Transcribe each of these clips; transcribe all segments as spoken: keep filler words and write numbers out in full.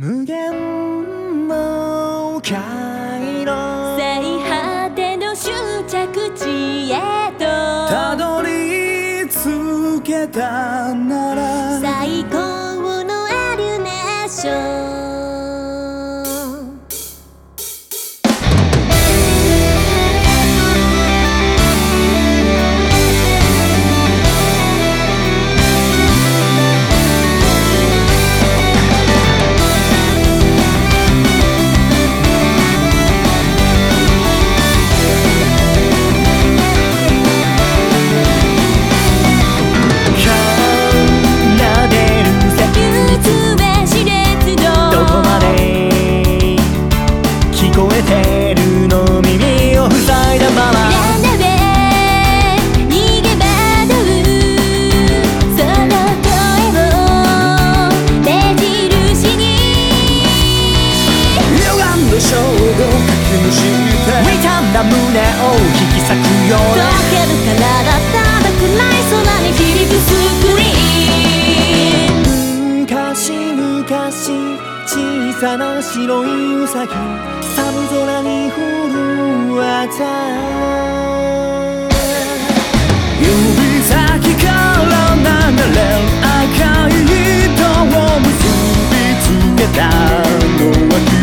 無限の回路、 最果ての終着地へとたどり着けたなら最高のアルネーション。 胸を引き裂くよう溶ける体ただ暗い空に響くスクリーン。 昔昔小さな白いウサギ寒空に震えた指先から流れる赤い糸を結びつけたのは君。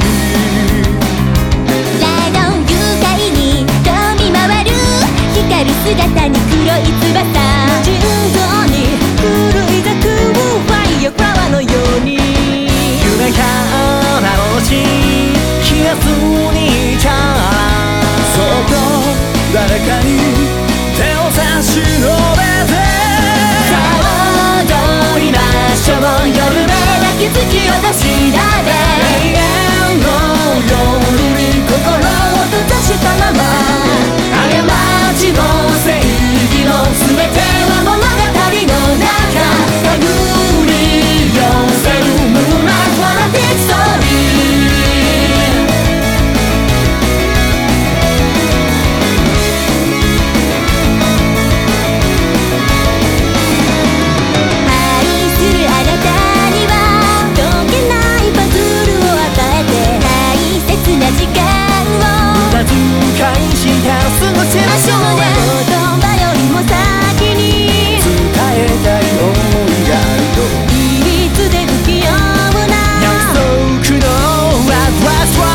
姿に黒い翼、無尽蔵に狂い咲くファイアフラワーのように夢からのし気がすにいたらそっと誰かに手を差し伸べてさあ踊りましょう、夜目だけ突き落としだで永遠の夜に心を閉ざしたまま過ちも正義も全ては物語の中手繰り寄せるムーンライトなディストリ愛するあなたには解けないパズルを与えて大切な時間を無駄遣いして過ごせましょうね。 言葉よりも先に伝えたい思いがあるといつで不器用な約束のラストラスト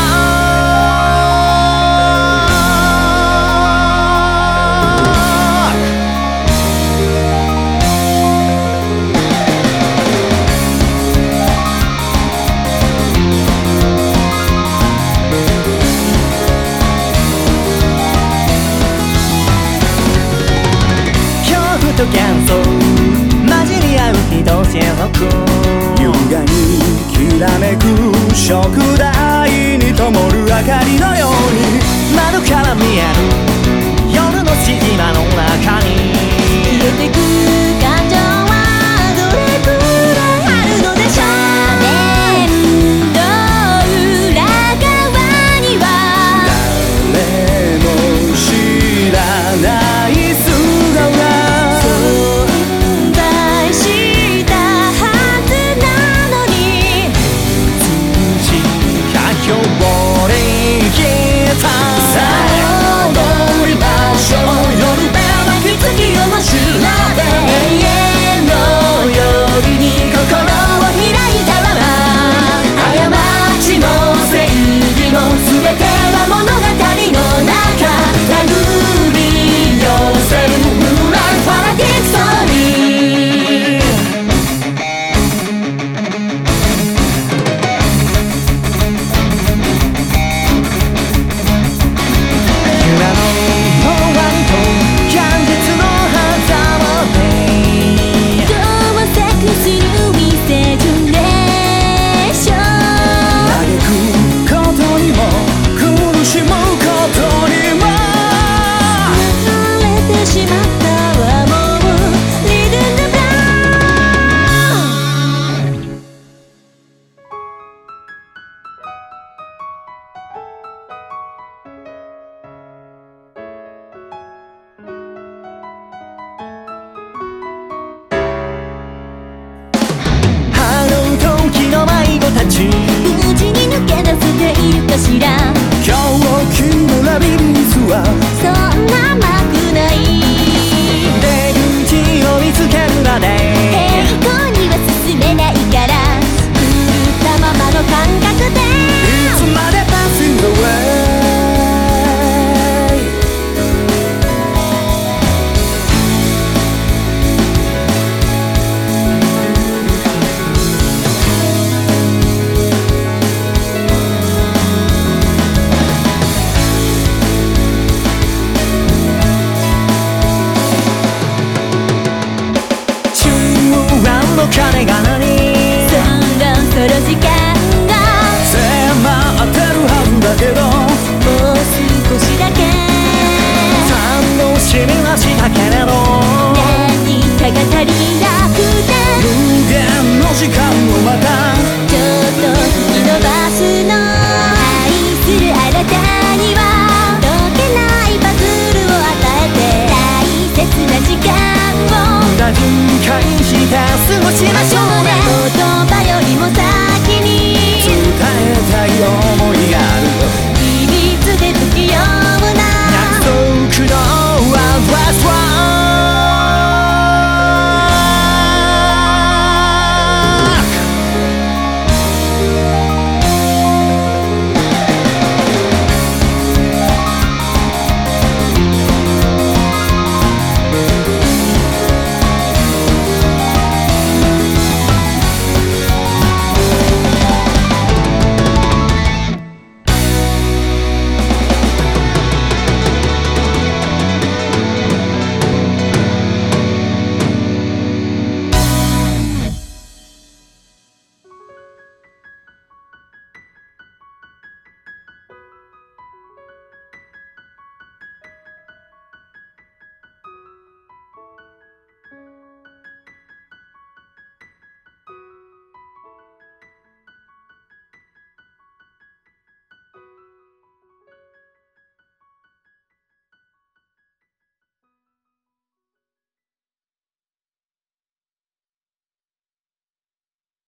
と幻想混じり合う人生の空優雅にきらめく食台に灯る明かりのように窓から見える夜の隙間の中に消えてく感情はどれくらいあるのでしょう。面倒裏側には誰も知らない素顔がたち